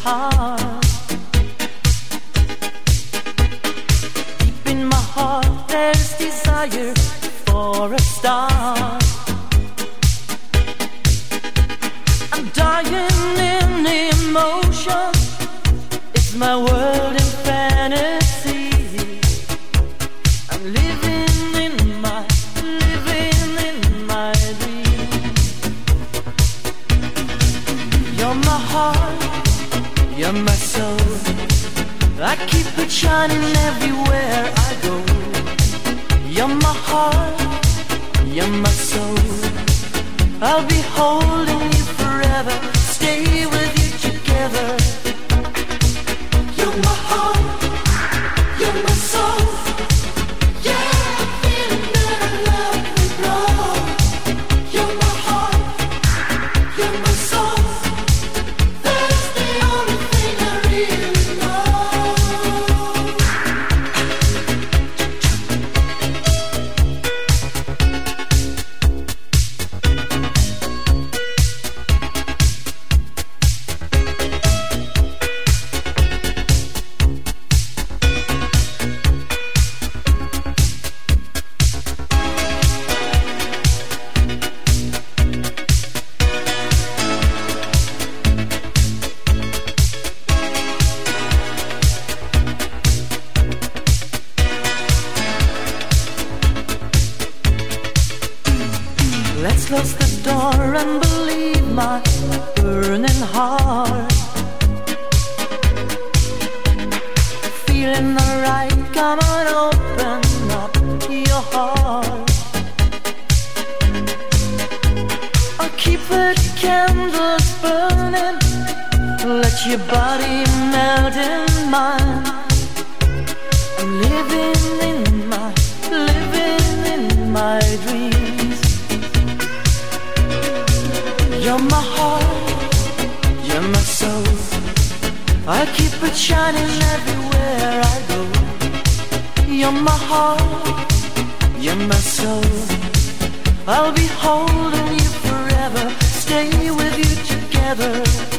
heart. Deep in my heart there's desire for a star. I'm dying in emotion. It's my world in fantasy. I'm living in my dream. You're my heart, you're my soul. I keep it shining everywhere I go. You're my heart, you're my soul. I'll be holding you forever, stay with you together. You're my heart, you're my soul. Yeah, I'm feeling that I love you, bro. You're my heart, you're my soul. That's the only thing I really know. Let's close the door and believe my burning heart. Feeling alright, come on, open up your heart. I'll keep the candles burning, let your body melt in mine. I'm living in my dreams. You're my heart, you're my soul. I keep it shining everywhere I go. You're my heart, you're my soul. I'll be holding you forever, stay with you together.